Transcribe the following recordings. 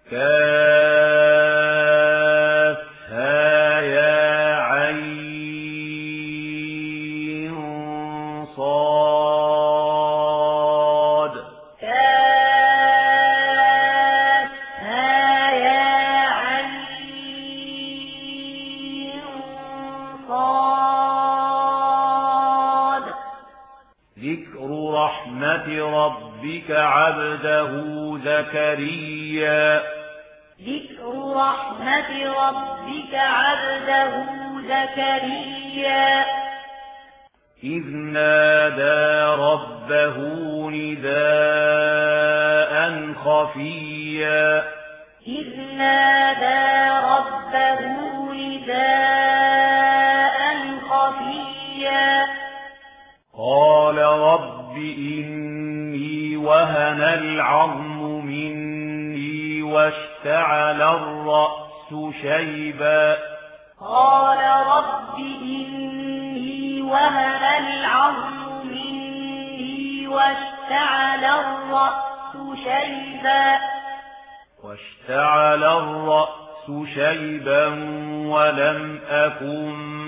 كافها يا عين صاد كافها يا عين صاد ذكر رحمة ربك عبده زكريا ذكر رحمة ربك عبده زكريا إذ نادى ربه نداء خفيا إذ نادى ربه نداء خفيا قال رب إني وهن العظم مني واشتعل الرأس شيبا قال رب إني وهن العظم مني واشتعل الرأس شيبا ولم أكن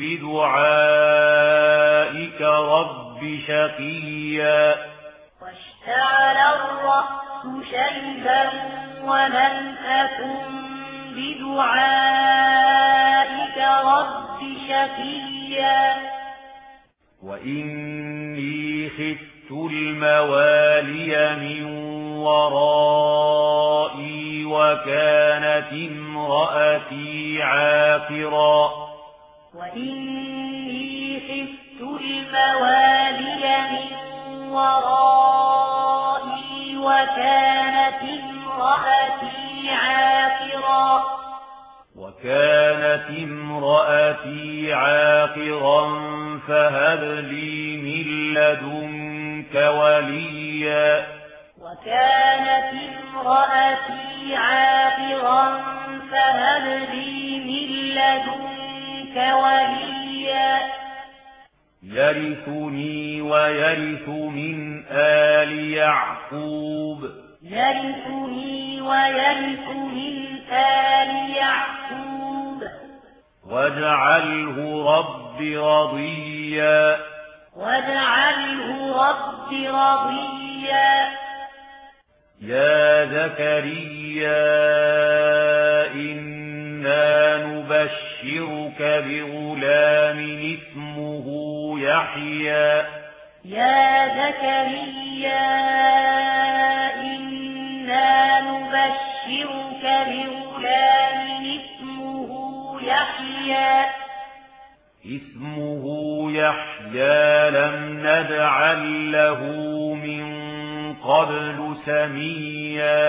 بدعائك رب شقيا واشتعل الرأس شيبا ولم أكن بدعائك رب شقيا وإني خفت الموالي من ورائي وكانت امرأتي عاقرا وإني خفت الموالي من ورائي وكانت امرأتي عاقرا فهب لي من لدنك وليا وكانت امرأتي عاقرا فهب لي من لدنك وليا يرثني ويرث من آل يعقوب واجعله رب رضيا يا زكريا إنا نبشرك بغلام اسمه يحيى يا زكريا إنا نبشرك بغلام اسمه يحيى لم نجعل له من قبل سميا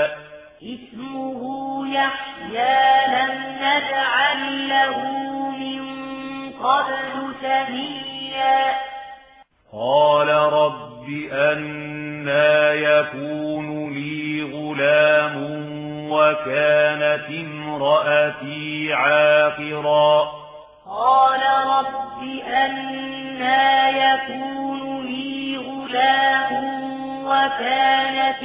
قال رب أنى يكون لي غلام وكانت امرأتي عاقرا قال رب أنى يكون لي غلام وكانت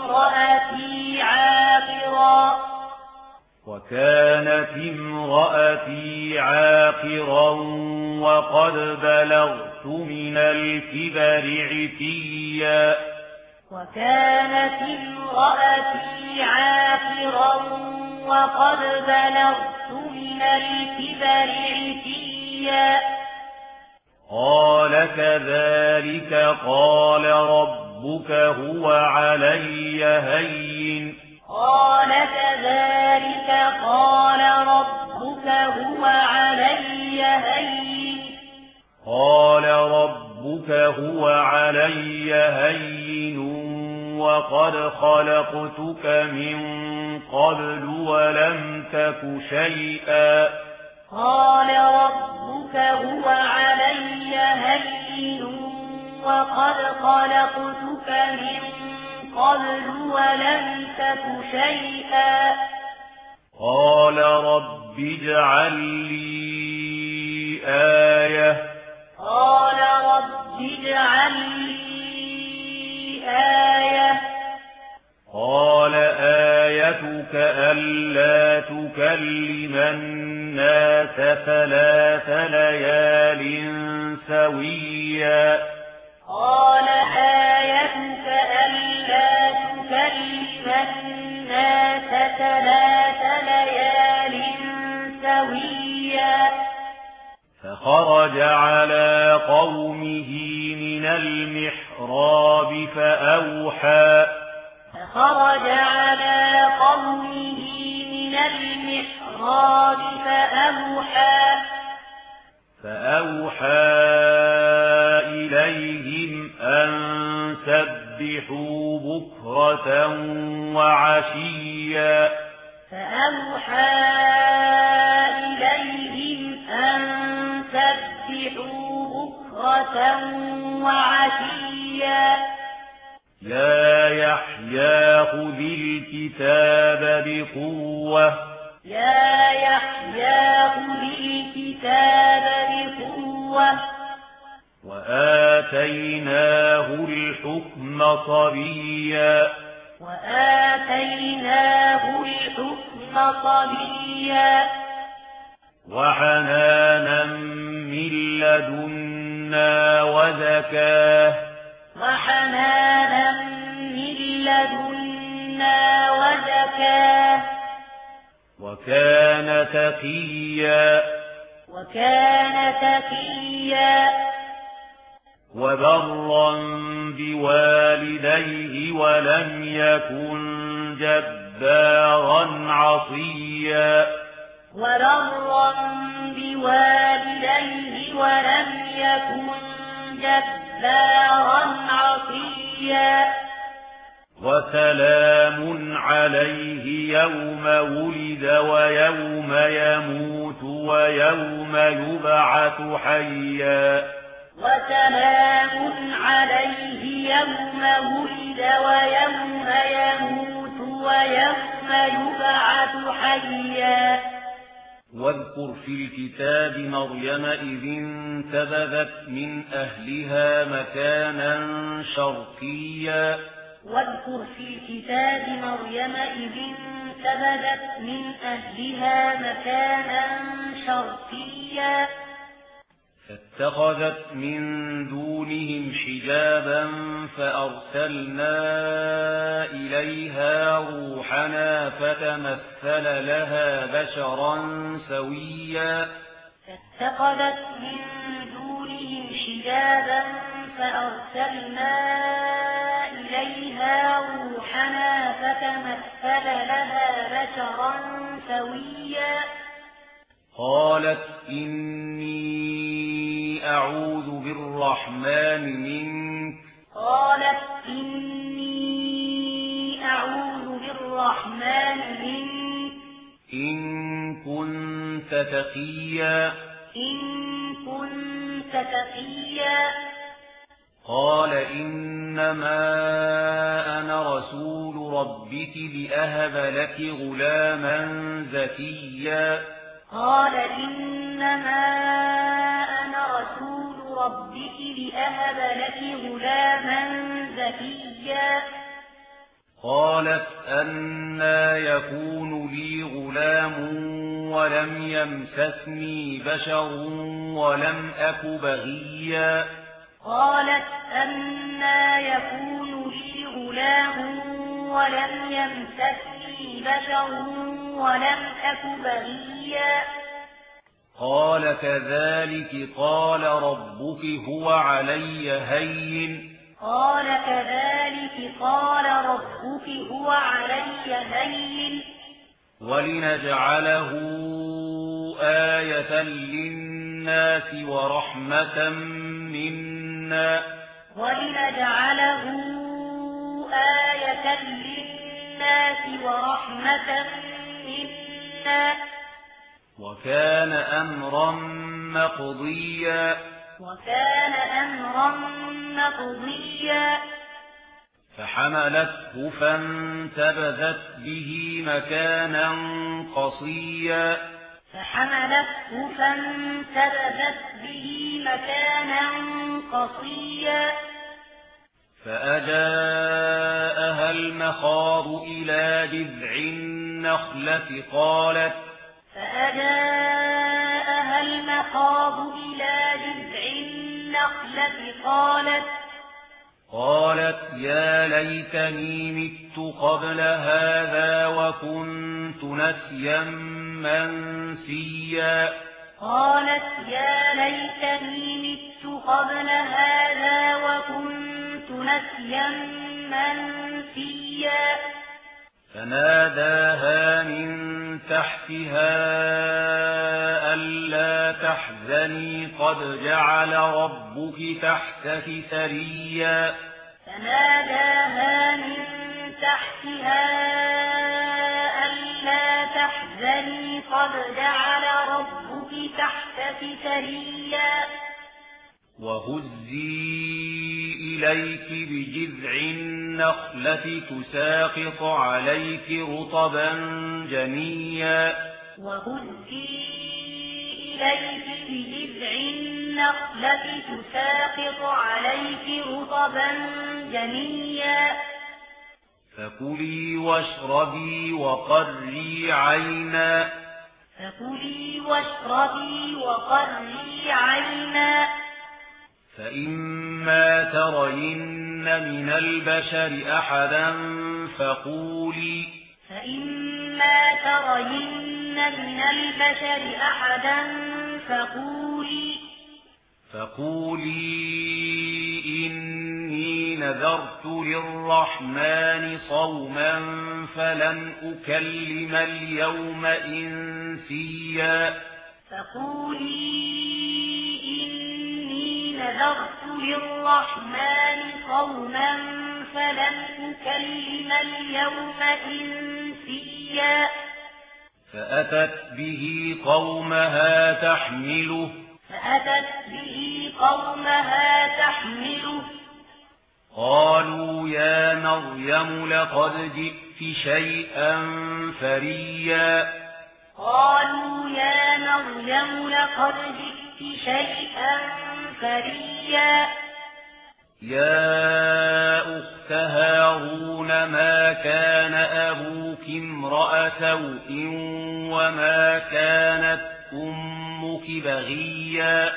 امرأتي عاقرا وقد بلغت من الكبر عتيا قال كذلك قال ربك هو علي هين وقد خلقتك من قبل ولم تك شيئا قال ربك هو علي هين وقد خلقتك من قبل ولم تك شيئا قال رب اجعل لي آية قال آيتك ألا تكلم الناس 3 ليال سويا قال آيتك ألا تكلم الناس 3 ليال سويا فخرج على قومه من المحراب فأوحى إليهم أن سبحوا بكرة وعشيا يا يحيى خذ الكتاب بقوة وآتيناه الحكم صبيا وحنانا من لدنا وزكاه وكان تقيا وبرا بوالديه ولم يكن جبارا عصيا وسلام عليه يوم ولد ويوم يموت ويوم يبعث حيا واذكر في الكتاب مريم إذ انتبذت من أهلها مكانا شرقيا فاتخذت من دونهم حجابا فأرسلنا إليها روحنا فتمثل لها بشرا سويا قالت إني أعوذ بالرحمن منك إن كنت تقيا قال إنما أنا رسول ربك لأهب لك غلاما زكيا قالت أنى يكون لي غلام ولم يمسسني بشر ولم أك بغيا قال كذلك قال ربك هو علي هين ولنجعله آية للناس ورحمة منا وكان أمرا مقضيا فحملته فانتبذت به مكانا قصيا فأجاءها المخاض إلى جذع النخلة قالت يا ليتني مت قبل هذا وكنت نسيا منسيا فناداها من تحتها ألا تحزني قد جعل ربك تحتك سريا وهزي إليك بجذع النخلة تساقط عليك رطبا جنيا فكلي واشربي وقري عينا فإما ترين من البشر أحدا فقولي إني نذرت للرحمن صوما فلن أكلم اليوم إنسيا فأتت به قومها تحمله قالوا يا مريم لقد جئت شيئا فريا يا أخت هارون ما كان أبوك امرأ سوء وما كانت أمك بغيا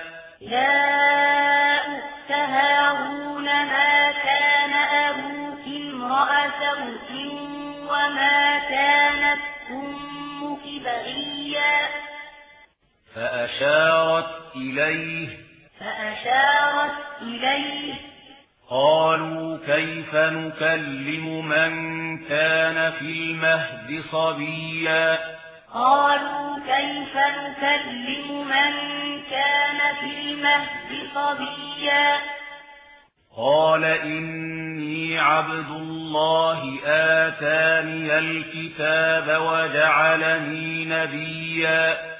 فأشارت إليه قالوا كيف نكلم من كان في المهد صبيا قال إني عبد الله آتاني الكتاب وجعلني نبيا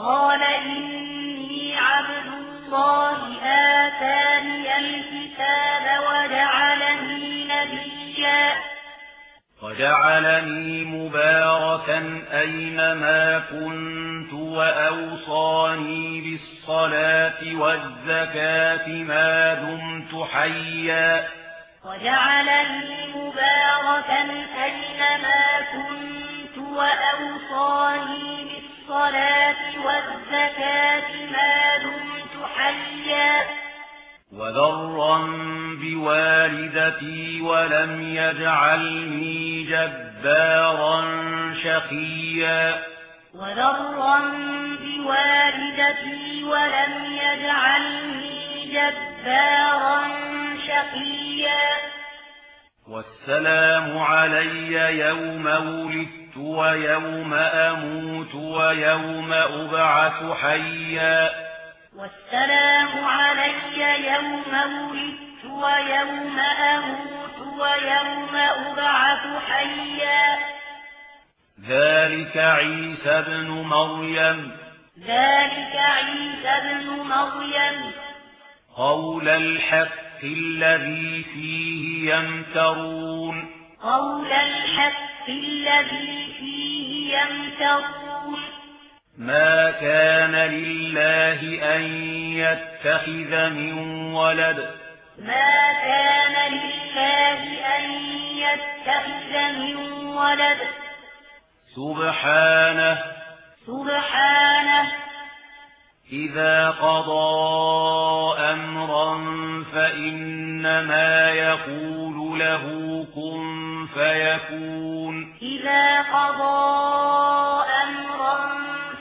وجعلني مباركا أينما كنت وأوصاني بالصلاة والزكاة ما دمت حيا وذرا بوالدتي ولم يجعلني جبارا شقيا والسلام علي يوم ولدت ويوم أموت ويوم أبعث حيا ذلك عيسى ابن مريم قول الحق الذي فيه يمترون ما كان لله أن يتخذ من ولد ما كان لله أن يتخذ من ولد سبحانه إذا قضى أمرا فإنما يقول له كن فيكون إذا قضى أمرا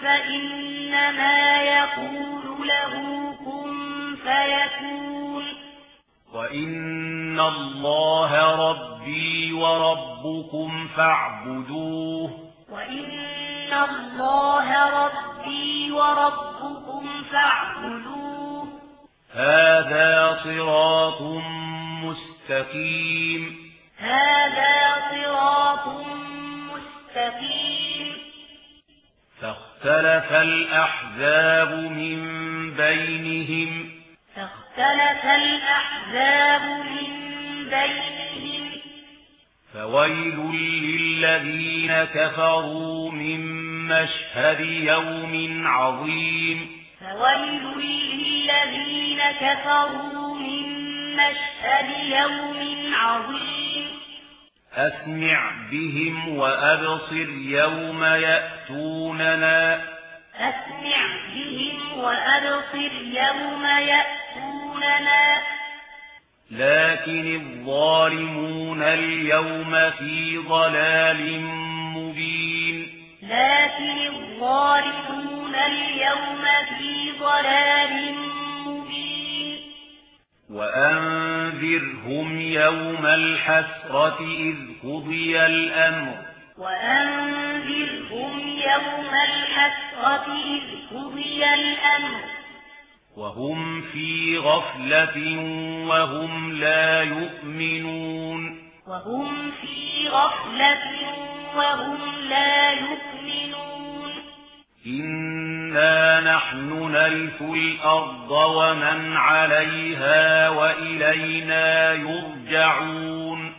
فإنما يقول له كن فيكون وإن الله ربي وربكم فاعبدوه وإن الله ربي وربكم فاعبدوه هذا صراط مستقيم فاختلف الأحزاب من بينهم فويل للذين كفروا من مشهد يوم عظيم أسمع بهم وأبصر يوم يأتوننا لكن الظالمون اليوم في ضلال مبين وأنذرهم يوم الحسرة إذ قضي الأمر وهم في غفلة وهم لا يؤمنون إنا نحن نرث الأرض ومن عليها وإلينا يرجعون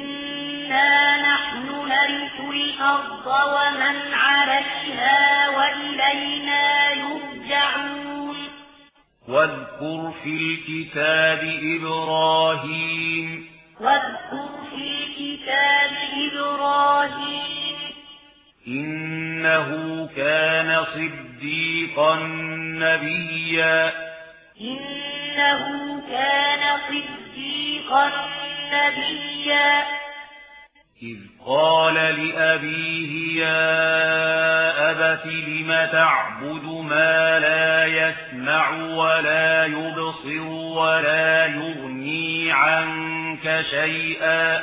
واذكر في الكتاب إبراهيم إنه كان صديقا نبيا إذ قال لأبيه يا أبت لم تعبد ما لا يسمع ولا يبصر ولا يغني عنك شيئا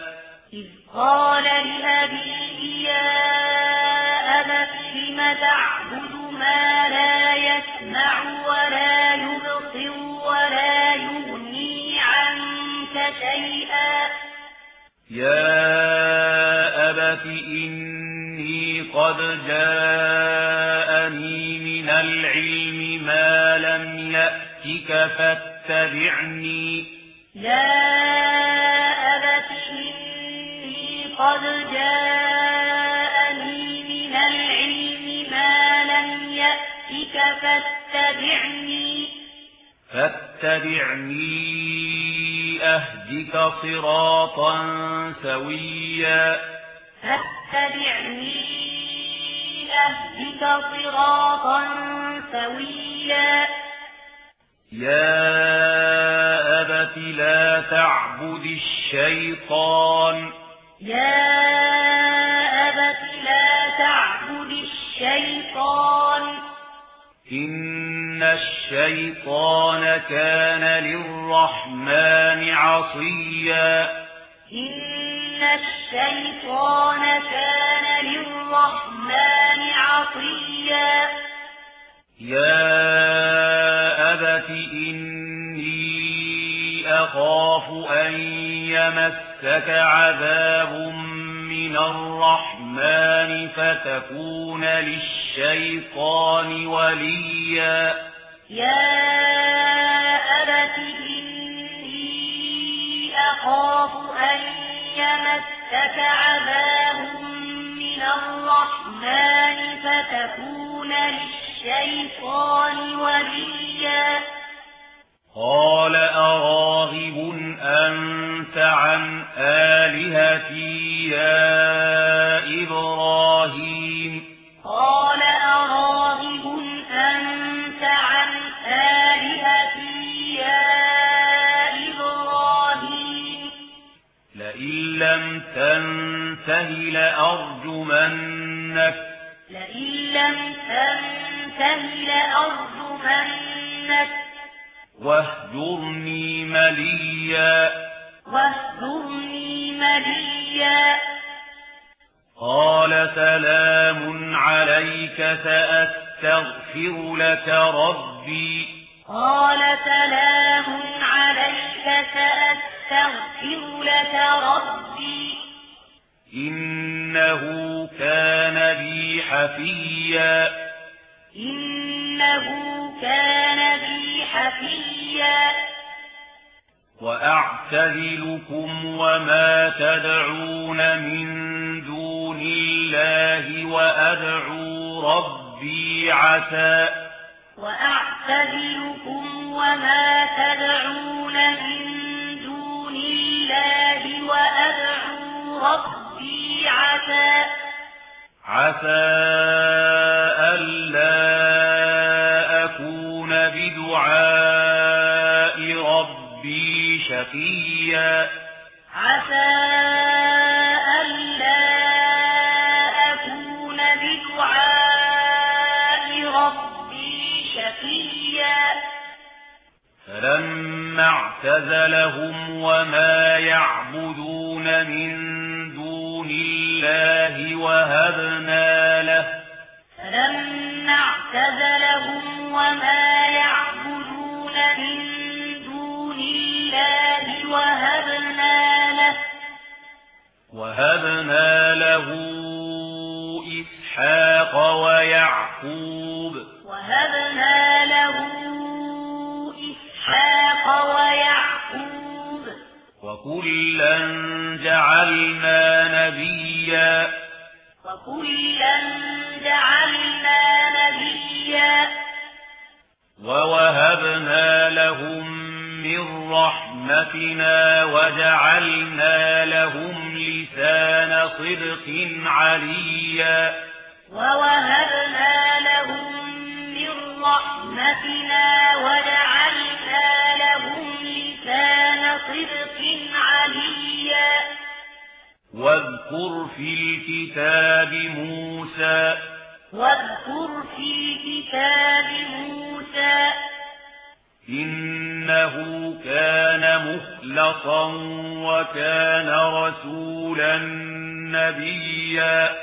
يا أبت إني قد جاءني من العلم ما لم يأتك فاتبعني أهدك صراطا سويا يا أبت لا تعبد الشيطان إن الشيطان كان للرحمن عصيا يا أبت إني أخاف أن يمسك عذاب من الرحمن فتكون للشيطان وليا قال أراغب أنت عن آلهتي يا إبراهيم قال أراغب أنت عن آلهتي يا إبراهيم لئن لم تنته لأرجمنك واهجرني مليا قال سلام عليك سأستغفر لك ربي إنه كان بي حفيا وأعتزلكم وما تدعون من دون الله وأدعو ربي عسى ألا أكون بدعاء ربي شقيا فلما اعتزلهم وما يعبدون من دون الله وهبنا له إسحاق ويعقوب وكلا جعلنا نبيا ووهبنا لهم من رحمتنا وجعلنا لهم لسان صدق عليا واذكر في الكتاب موسى إنه كان مخلصا وكان رسولا نبيا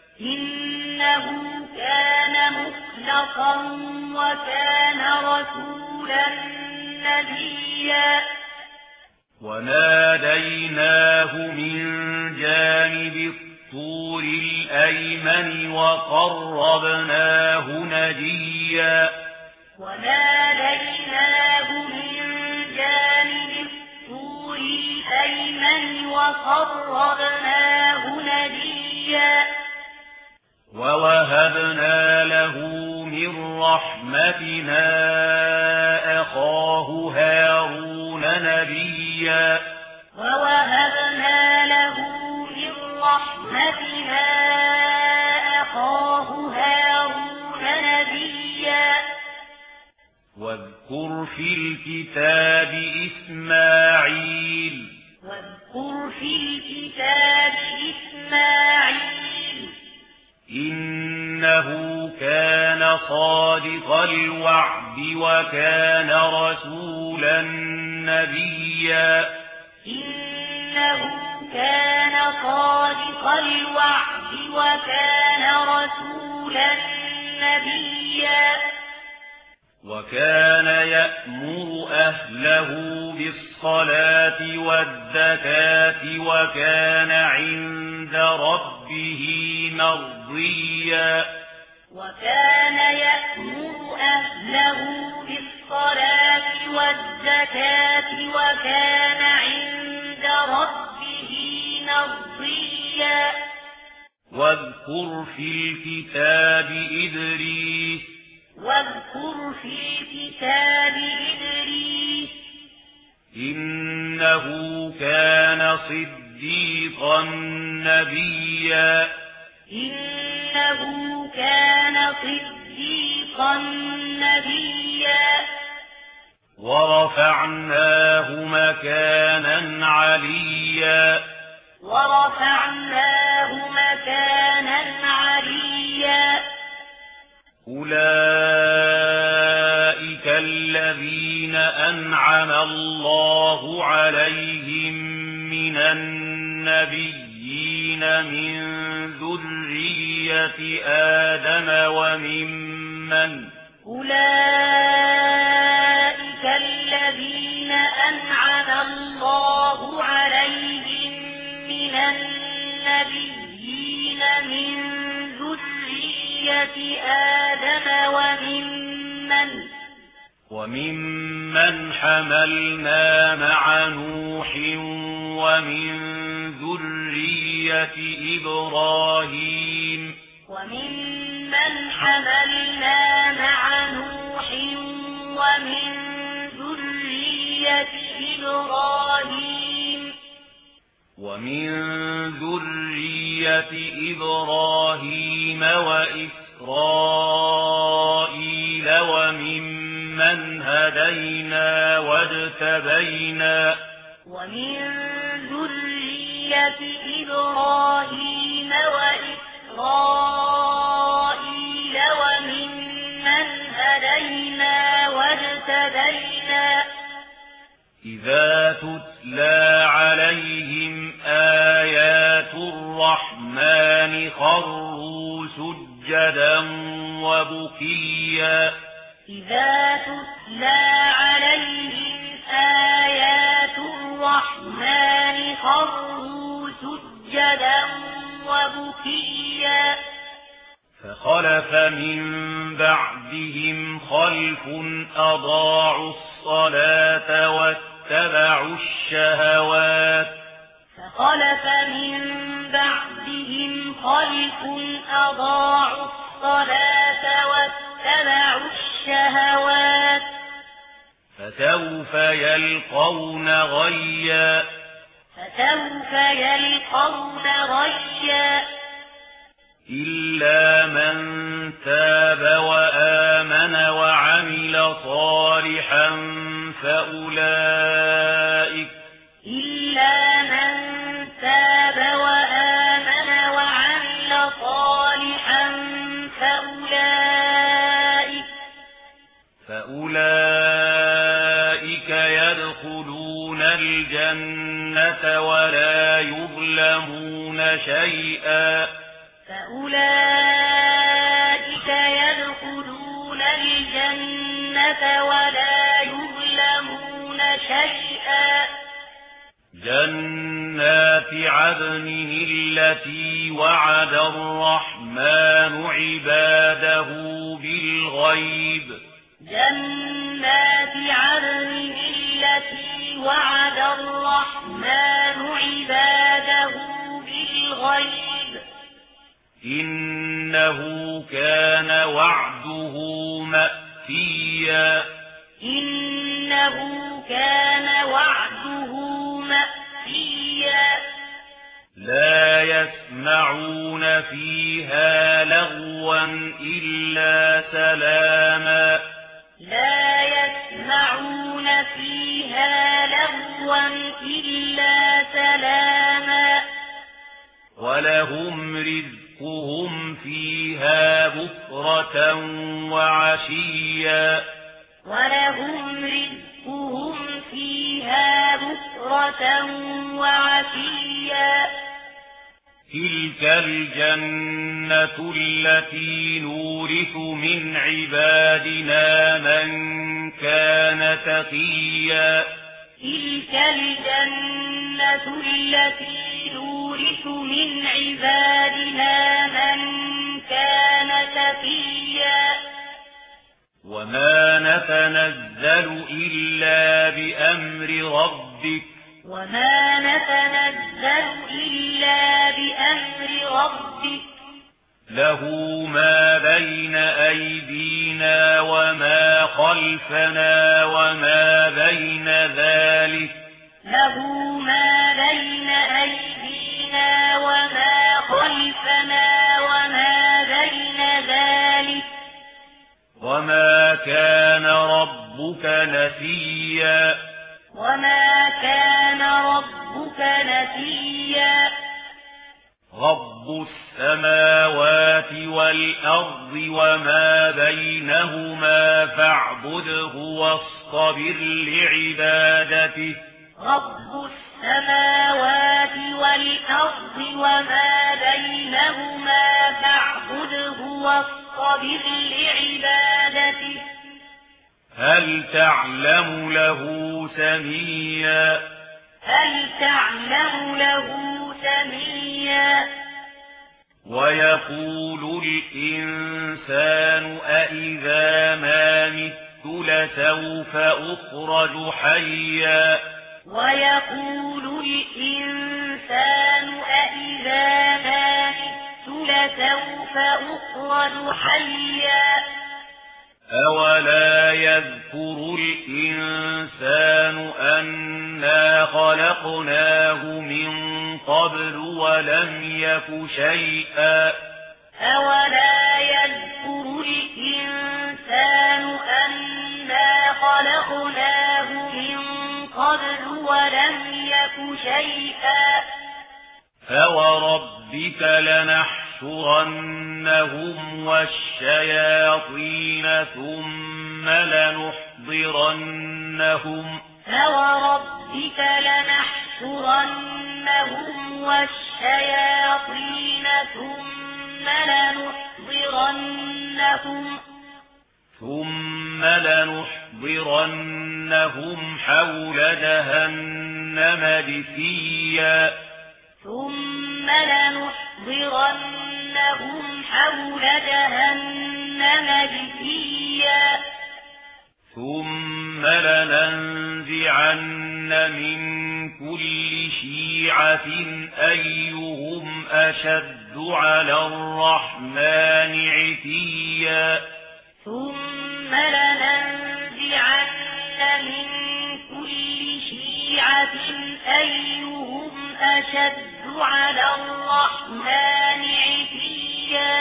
وناديناه من جانب الطور الأيمن وقربناه نجيا ووهبنا له من رحمتنا أخاه هارون نبيا واذكر في الكتاب إسماعيل إنه كان صادق الوعد وكان رسولا نبيا وكان يأمر أهله بالصلاة والزكاة وكان عند ربه مرضيا واذكر في الكتاب إدريس واذكر في الكتاب إدريس إنه كان صديقا نبيا إنه كان صديقا نبيا ورفعناه مكانا عليا ورفعناه مكانا عليا أولئك الذين أنعم الله عليهم من النبيين من ذرية آدم أولئك الذين أنعم الله عليهم من النبيين من ذرية آدم وممن حملنا مع نوح ومن ذرية إبراهيم وممن حملنا مع نوح ومن ذرية إبراهيم وإسرائيل وممن هدينا واجتبينا ومن ذرية إبراهيم وإسرائيل وممن هدينا واجتبينا إذا تتلى عليهم آيات الرحمن خروا سجدا وبكيا إذا تتلى عليهم آيات الرحمن خروا سجدا وبكيا فخلف من بعدهم خلف أضاعوا الصلاة واتبعوا الشهوات فخلف من بعدهم خلف أضاعوا الصلاة واتبعوا الشهوات فسوف يلقون غيا إلا من تاب وآمن وعمل صالحا فأولئك يدخلون الجنة ولا يظلمون شيئا فأولئك يدخلون الجنة ولا يظلمون شيئا جنات عدن التي وعد الرحمن عباده بالغيب جنات عدن التي وعد الرحمن عباده بالغيب إنه كان وعده مأتيا لا يسمعون فيها لغوا إلا سلاما ولهم رزقهم فيها بكرة وعشيا تلك الجنة التي نورث من عبادنا من كان تقيا وما نتنزل إلا بأمر ربك له ما بين أيدينا خلفنا وما بين ذلك له ما بين أيدينا وما خلفنا وما بين ذلك وما كان ربك نسيا وما كان ربك نسيا رب السماوات والأرض وما بينهما فاعبده واصطبر لعبادته رب السماوات والأرض وما بينهما فاعبده واصطبر لعبادته هل تعلم له سميا هل تعلم له سميا ويقول الإنسان أإذا ما مت لسوف أخرج حيا ويقول الإنسان أإذا ما مت لسوف أخرج حيا أولا يذكر الإنسان أنا خلقناه من قبل ولم يك شيئا أولا يذكر الإنسان أنا خلقناه من قبل ولم يك شيئا فوربك لنحشرنهم والشياطين ثم لنحضرنهم فوربك لنحشرنهم والشياطين ثم لنحضرنهم حول جهنم جثيا ثم لنحضرنهم حول جهنم جثيا ثم لننزعن من كل شيعة أيهم أشد على الرحمن عتيا ثم لننزعن من كل شيعة أيهم أشد على الرحمن عتيا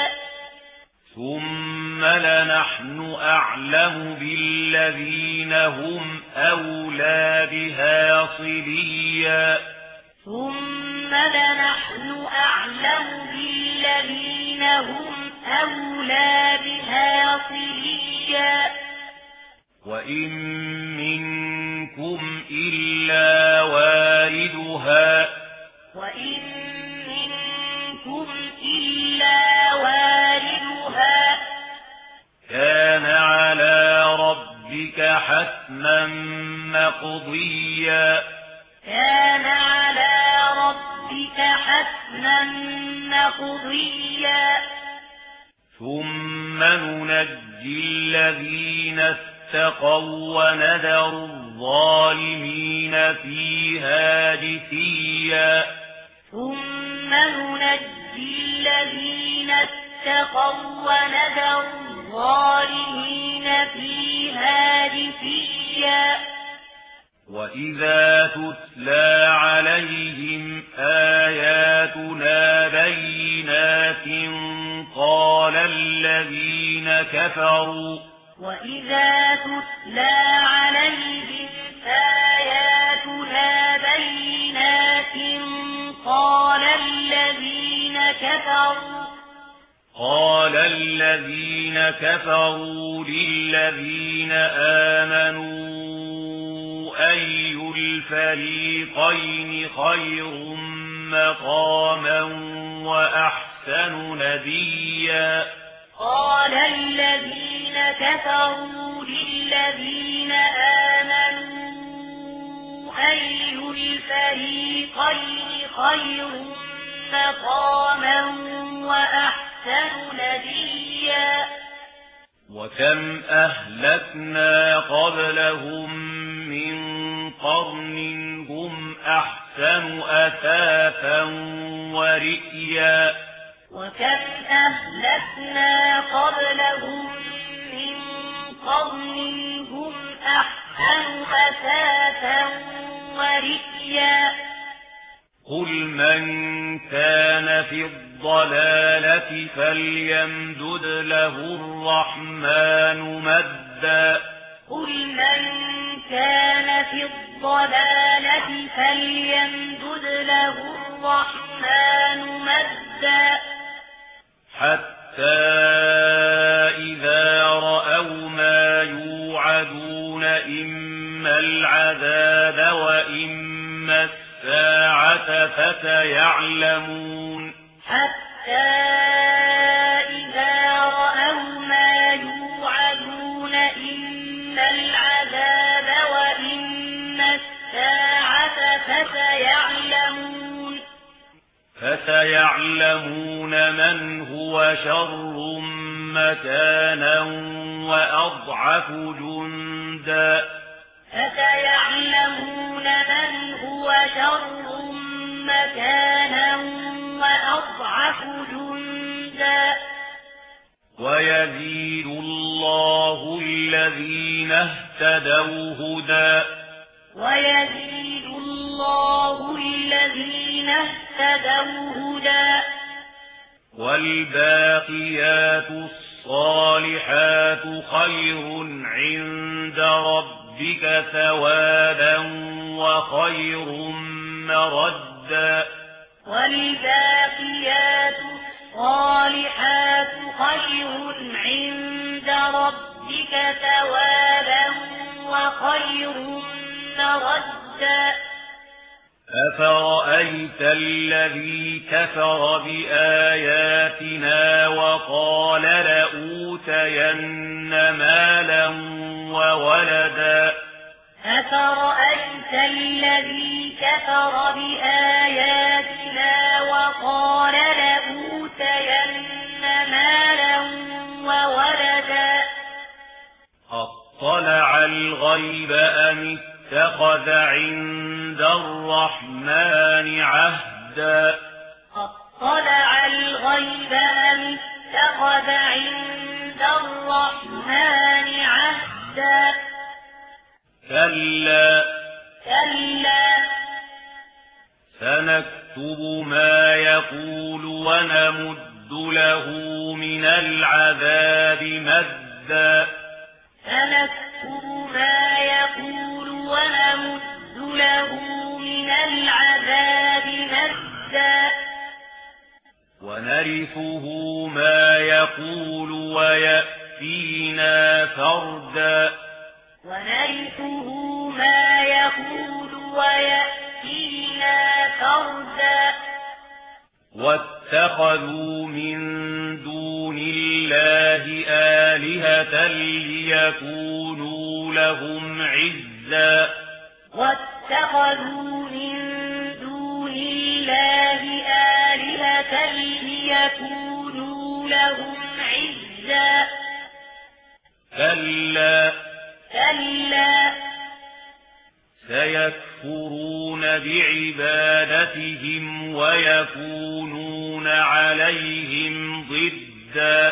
ثم لنحن أعلم بالذين هم أولى بها صليا ثم لنحن أعلم بالذين هم أولى بها صليا وإن منكم إلا واردها وإن منكم إلا واردها كان على ربك حتما مقضيا كان على ربك حتما مقضيا ثم ننجي الذين اتقوا ونذر الظالمين فيها جثيا ثم ننجي الذين اتقوا ونذر الظالمين فيها جثيا وإذا تتلى عليهم آياتنا بينات وإذا تتلى عليهم آياتنا بينات قال الذين كفروا للذين آمنوا أي الفريقين خير مقاما وأحسن نديا قال الذين كفروا للذين آمنوا أي الفريقين خير مقاما وأحسن نديا وكم أهلكنا قبلهم من قرن هم أحسن أثاثا ورئيا وكم أهلكنا قبلهم من قرن أسافا ورئيا قل من كان في الضلالة فليمدد له الرحمن مدا قل من كان في الضلالة فليمدد له الرحمن مدا حتى إذا رأوا ما يوعدون إما العذاب وإما الساعة فسيعلمون حتى إذا رأوا ما يوعدون إما العذاب وإما الساعة فسيعلمون من هو شر مكانا وأضعف جندا فسيعلمون من هو شر مكانا وأضعف جندا ويزيد الله الذين اهتدوا هدى ويزيد الله الذين اهتدوا هدى والباقيات الصالحات خير عند ربك ثوابا وخير مردا والباقيات الصالحات خير عند ربك ثوابا وخير مردا أفرأيت الذي كفر بآياتنا وقال لأوتين مالا وولدا أفرأيت الذي كفر بآياتنا وقال لأوتين مالا وولدا أطلع الغيب أم اتخذ عند الرحمن عهدا أطلع الغيب أم اتخذ عند الرحمن عهدا كلا سنكتب ما يقول ونمد له من العذاب مدا سنكتب ما يقول ونمد له من العذاب مدا ونرثه ما يقول ويأتينا فردا ونرثه ما يقول ويأتينا فردا واتخذوا من دون الله آلهة ليكونوا لهم عزا واتخذوا من دون الله آلهة ليكونوا لهم عزا كلا سيكفرون بعبادتهم ويكونون عليهم ضدا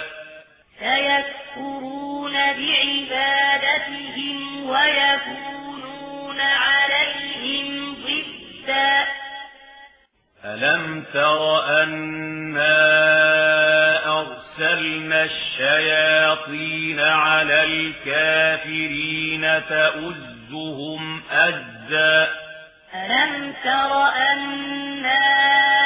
سيكفرون بعبادتهم ويكونون عليهم ضدا ألم تر أنا أرسلنا الشياطين على الكافرين تؤزهم أزا ألم تر أنا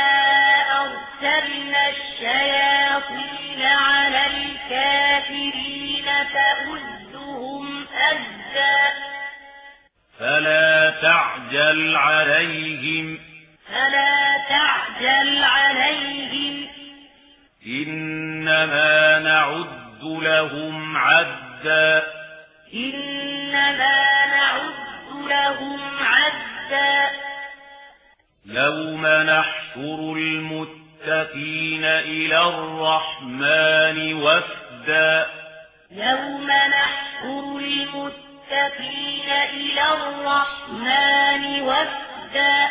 أرسلنا الشياطين على الكافرين تؤزهم أزا فلا تعجل عليهم إنما نعد لهم عدا يوم نحشر المتقين إلى الرحمن وفدا يوم نحشر المتقين إلى الرحمن وفدا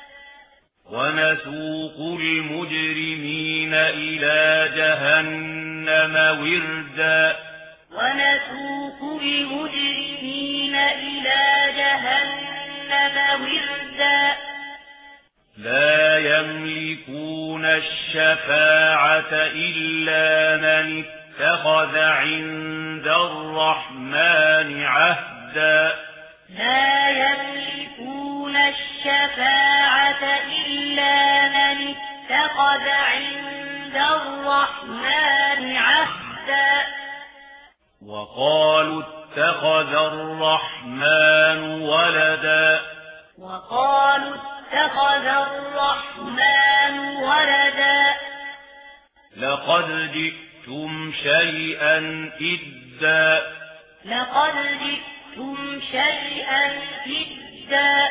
ونسوق المجرمين إلى جهنم وردا ونسوق المجرمين إلى جهنم وردا لا يملكون الشفاعة إلا من اتخذ عند الرحمن عهدا لا يملكون الشفاعة إلا من اتخذ عند الرحمن عهدا وقالوا اتخذ الرحمن ولدا وقالوا اتخذ الرحمن ولدا لقد جئتم شيئا إدا لقد جئتم شيئا إدا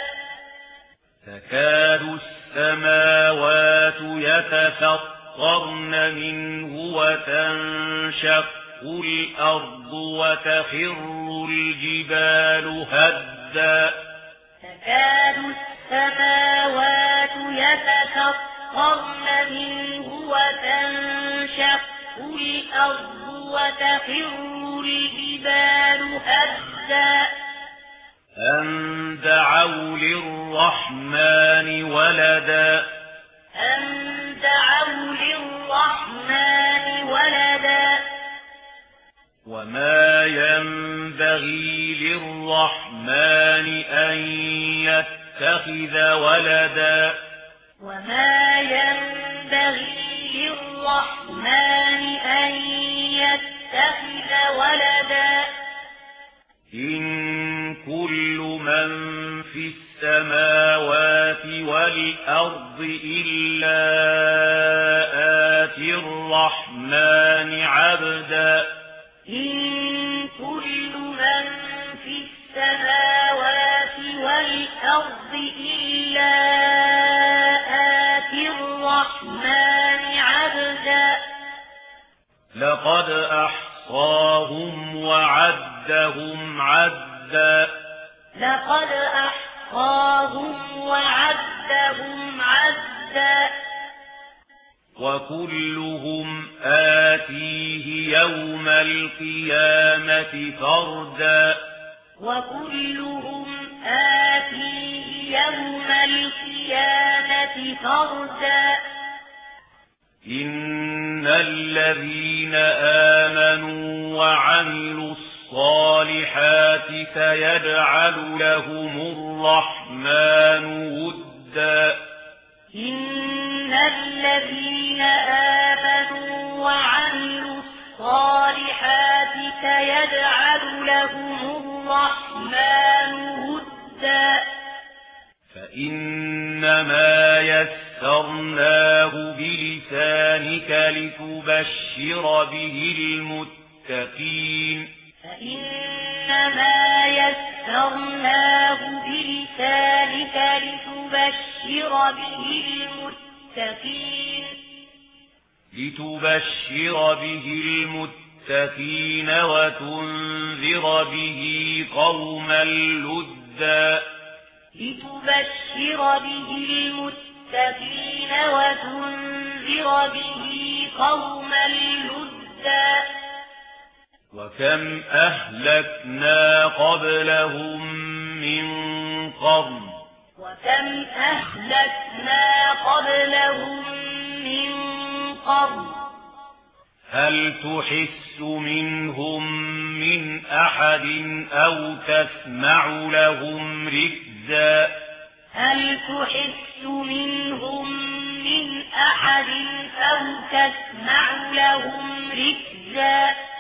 تكاد السماوات يتفطرن منه وتنشق الأرض وتخر الجبال هدا تكاد السماوات يتفطرن منه وتنشق الأرض وتخر الجبال هدا أن دعوا للرحمن ولدا أن دعوا للرحمن ولدا وما ينبغي للرحمن أن يتخذ ولدا وما ينبغي للرحمن أن يتخذ ولدا إن كل من في السماوات والأرض إلا آتي الرحمن عبدا إن كل من في السماوات والأرض إلا آتي الرحمن عبدا لقد أحصاهم وعدهم عدا لقد أحصاهم وعدهم عدا وكلهم آتيه يوم القيامة فردا وكلهم آتيه يوم القيامة فردا إن الذين آمنوا وعملوا الصالحات سيجعل لهم الرحمن ودا إن الذين آمنوا وعملوا الصالحات سيجعل لهم الرحمن ودا فإنما يسرناه بلسانك لتبشر به المتقين فإنما يسرناه بلسانك لتبشر به المتقين وتنذر به قوما لدا لتبشر به المتقين وتنذر به قوما لدا وكم أهلكنا قبلهم من قرن وكم أهلكنا قبلهم من قرن هل تحس منهم من أحد أو تسمع لهم ركزا هل تحس منهم من أحد أو تسمع لهم ركزا